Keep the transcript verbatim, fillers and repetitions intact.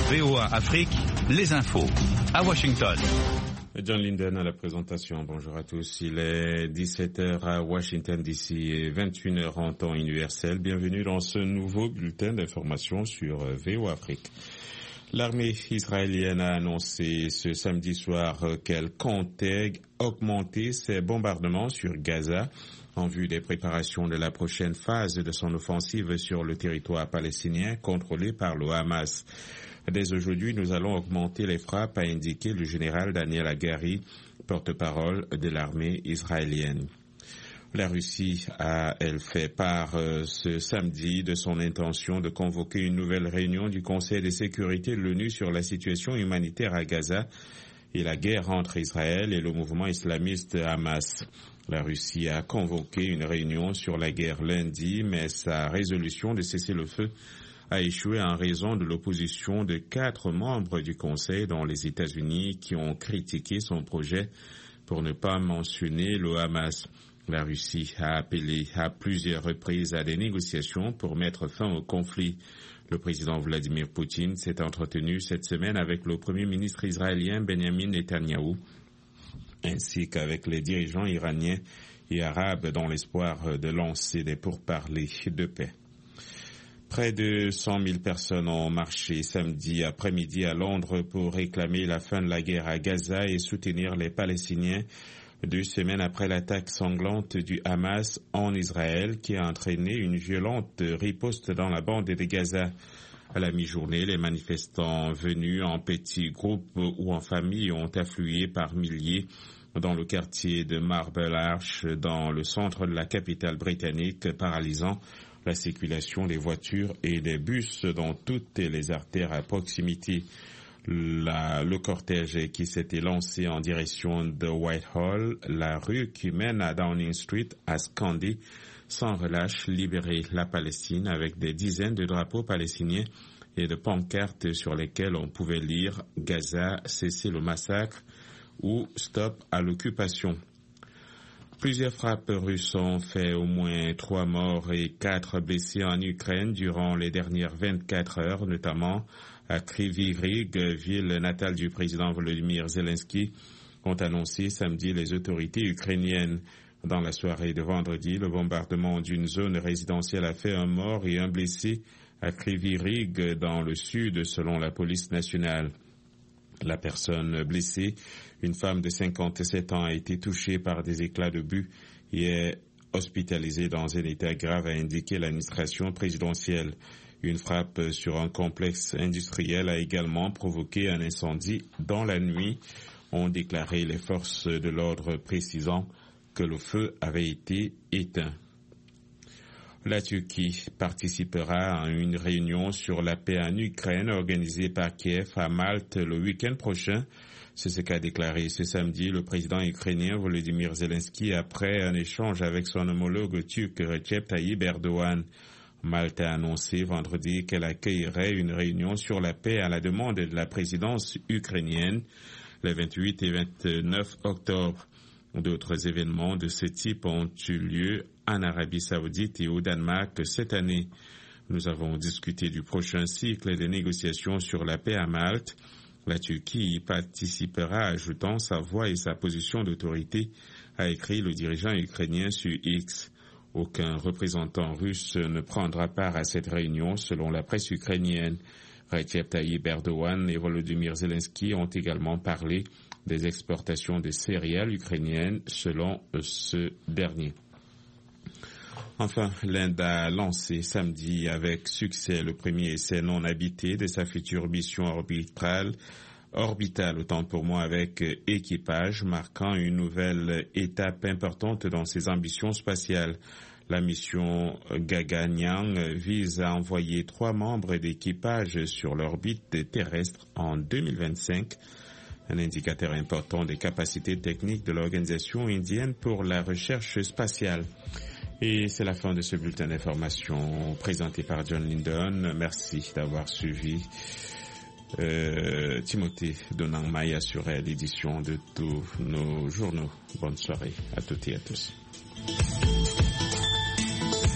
V O A Afrique, les infos. À Washington. John Linden à la présentation. Bonjour à tous. Il est dix-sept heures à Washington D C et vingt et une heures en temps universel. Bienvenue dans ce nouveau bulletin d'information sur V O A Afrique. L'armée israélienne a annoncé ce samedi soir qu'elle comptait augmenter ses bombardements sur Gaza en vue des préparations de la prochaine phase de son offensive sur le territoire palestinien contrôlé par le Hamas. Dès aujourd'hui, nous allons augmenter les frappes, a indiqué le général Daniel Hagari, porte-parole de l'armée israélienne. La Russie a, elle, fait part euh, ce samedi de son intention de convoquer une nouvelle réunion du Conseil de sécurité de l'ONU sur la situation humanitaire à Gaza et la guerre entre Israël et le mouvement islamiste Hamas. La Russie a convoqué une réunion sur la guerre lundi, mais sa résolution de cesser le feu a échoué en raison de l'opposition de quatre membres du Conseil, dont les États-Unis, qui ont critiqué son projet pour ne pas mentionner le Hamas. La Russie a appelé à plusieurs reprises à des négociations pour mettre fin au conflit. Le président Vladimir Poutine s'est entretenu cette semaine avec le premier ministre israélien Benjamin Netanyahou, ainsi qu'avec les dirigeants iraniens et arabes dans l'espoir de lancer des pourparlers de paix. Près de cent mille personnes ont marché samedi après-midi à Londres pour réclamer la fin de la guerre à Gaza et soutenir les Palestiniens, deux semaines après l'attaque sanglante du Hamas en Israël qui a entraîné une violente riposte dans la bande de Gaza. À la mi-journée, les manifestants venus en petits groupes ou en famille ont afflué par milliers dans le quartier de Marble Arch, dans le centre de la capitale britannique, paralysant la circulation des voitures et des bus dans toutes les artères à proximité. La, le cortège qui s'était lancé en direction de Whitehall, la rue qui mène à Downing Street, a scandé sans relâche libérer la Palestine avec des dizaines de drapeaux palestiniens et de pancartes sur lesquelles on pouvait lire Gaza, cessez le massacre ou stop à l'occupation. Plusieurs frappes russes ont fait au moins trois morts et quatre blessés en Ukraine durant les dernières vingt-quatre heures, notamment à Kryvyi Rih, ville natale du président Volodymyr Zelensky, ont annoncé samedi les autorités ukrainiennes. Dans la soirée de vendredi, le bombardement d'une zone résidentielle a fait un mort et un blessé à Kryvyi Rih dans le sud, selon la police nationale. La personne blessée, une femme de cinquante-sept ans, a été touchée par des éclats d'obus et est hospitalisée dans un état grave, a indiqué l'administration présidentielle. Une frappe sur un complexe industriel a également provoqué un incendie dans la nuit, ont déclaré les forces de l'ordre, précisant que le feu avait été éteint. La Turquie participera à une réunion sur la paix en Ukraine organisée par Kiev à Malte le week-end prochain. C'est ce qu'a déclaré ce samedi le président ukrainien Volodymyr Zelensky après un échange avec son homologue turc Recep Tayyip Erdogan. Malte a annoncé vendredi qu'elle accueillerait une réunion sur la paix à la demande de la présidence ukrainienne les vingt-huit et vingt-neuf octobre. D'autres événements de ce type ont eu lieu en Arabie Saoudite et au Danemark cette année. Nous avons discuté du prochain cycle des négociations sur la paix à Malte. La Turquie y participera, ajoutant sa voix et sa position d'autorité, a écrit le dirigeant ukrainien sur X. Aucun représentant russe ne prendra part à cette réunion, selon la presse ukrainienne. Recep Tayyip Erdogan et Volodymyr Zelensky ont également parlé des exportations de céréales ukrainiennes, selon ce dernier. Enfin, l'Inde a lancé samedi avec succès le premier essai non habité de sa future mission orbitale, orbitale autant pour moi avec équipage, marquant une nouvelle étape importante dans ses ambitions spatiales. La mission Gaganyaan vise à envoyer trois membres d'équipage sur l'orbite terrestre en deux mille vingt-cinq, un indicateur important des capacités techniques de l'organisation indienne pour la recherche spatiale. Et c'est la fin de ce bulletin d'information présenté par John Linden. Merci d'avoir suivi. Euh, Timothée Donangmai assurait l'édition de tous nos journaux. Bonne soirée à toutes et à tous.